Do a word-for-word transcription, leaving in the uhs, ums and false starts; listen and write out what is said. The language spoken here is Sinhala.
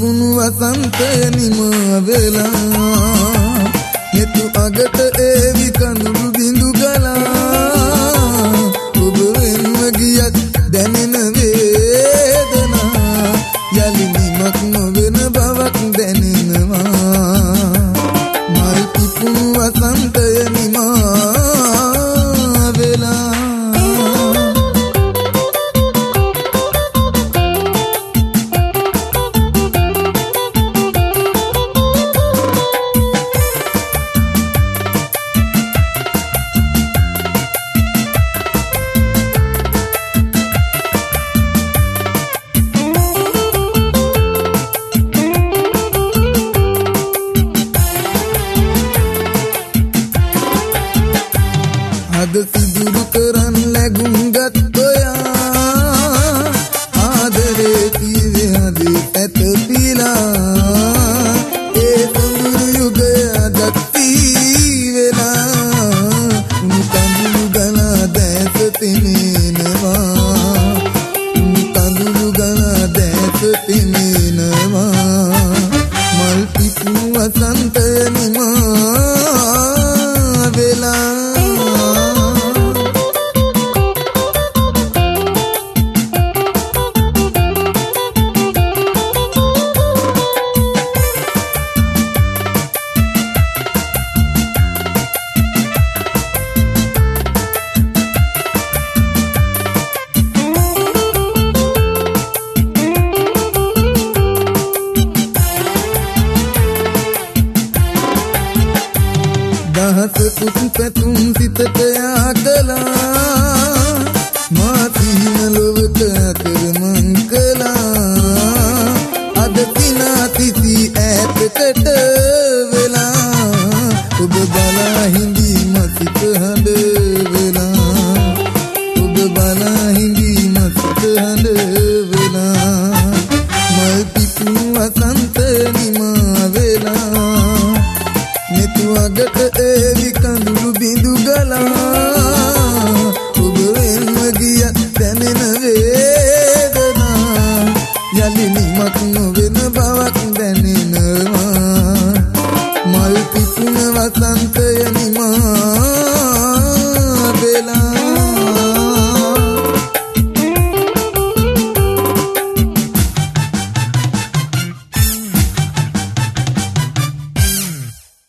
පිපුණු වසන්තය නිමා වෙලා නෙතු අගට ඒවි කඳුළු බිඳු ගලා ඔබ වෙන්ව ගියත් දැනෙන වේදනා යලි නිමක් නොවන බවක් දැනෙනවා මල් පිපුණු වසන්තය නිමා වෙලා අද සිදුරු කරන් ලැබුම් ගත් ඔයා ආදරේ තීවේ හදේ ඇත පිලා ඒ සොඳුරු යුගය අදත්ති වෙලා උණු කඳුළු ගලා දැස තෙමෙනවා උණු කඳුළු ගලා දැස තෙමෙනවා මල් පිපුණු වසන්තය නිමා වෙලා දහස කුපැතුම් සිතට යාකලා මා සිහින ලොවට අතරමං කළා අද පිනා තිසි ඈතකට වෙලා ඔබ බලා හිඳි මසිත හඬ වෙලා ඔබ බලා හිඳි මසිත හඬ වෙලා මල් පිපුණු වසන්තය නිමා වෙලා නෙතු අගට ඒවි කඳුළු බිඳු ගලා ඔබ වෙන්ව ගියත් දැනෙන වේදනා යලි නිමක් නොවන බවක් දැනෙනවා මල් පිපුණ වසන්තය නිමා වෙලා